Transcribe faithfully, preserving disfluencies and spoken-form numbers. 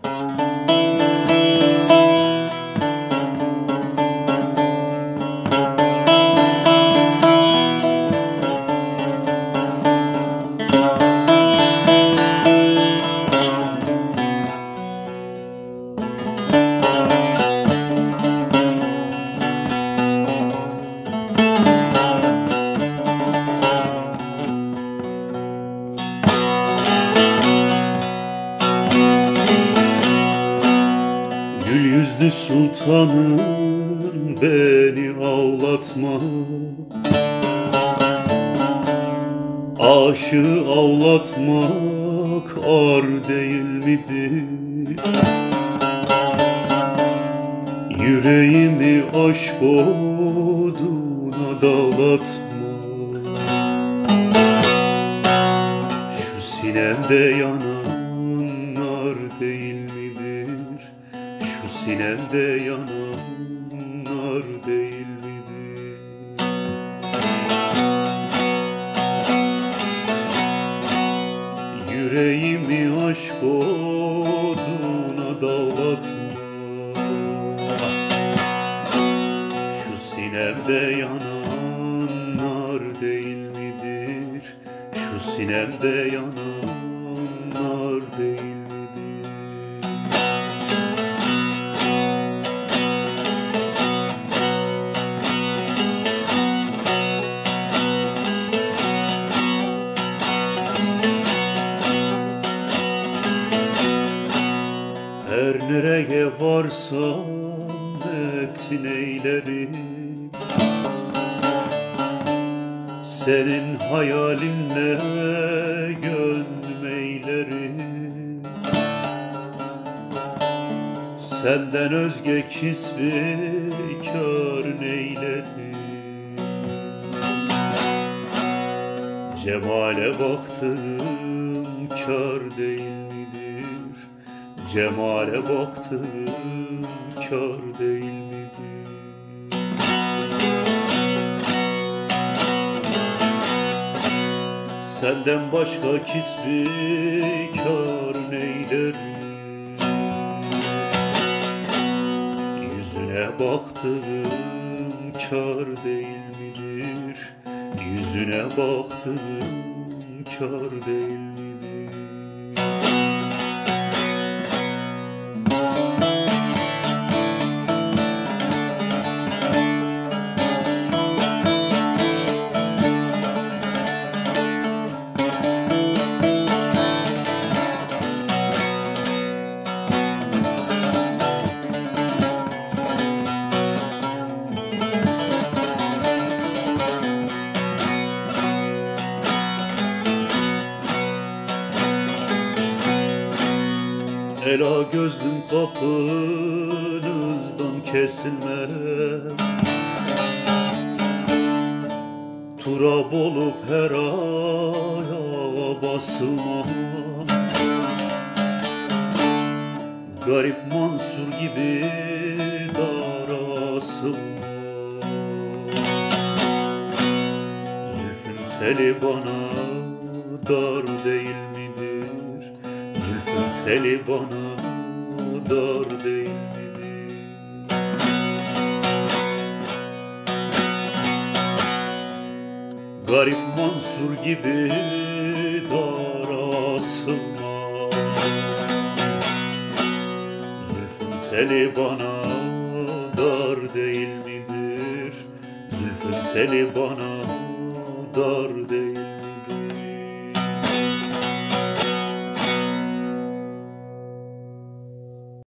Gül yüzlü sultanım beni ağlatma, aşığı ağlatmak ar değil midir? Yüreğimi aşk oduna dağlatma, şu sinemde yanan nar değil midir? Şu sinemde yanan nar değil midir? Yüreğimi aşk oduna dağlatma, şu sinemde yanan nar değil midir? Şu sinemde yanan nar değil midir? Her nereye varsam metin eylerim, senin hayalinle gönlüm eylerim. Senden özge kisbi kâr neylerim? Cemale baktım kâr değil midir? Cemale baktım kâr değil midir? Senden başka kisbi kâr neylerim? Yüzüne baktım kâr değil midir? Yüzüne baktım kâr değil midir? Ela gözlüm kapınızdan kesilmem, turab olup her ayağa basılmam. Garip Mansur gibi dara asılmam. Zülfün teli bana dar değil midir? Zülfün teli bana dar değil midir? Garip Mansur gibi dara asılma, zülfün teli bana dar değil midir? Zülfün teli bana dar değil midir?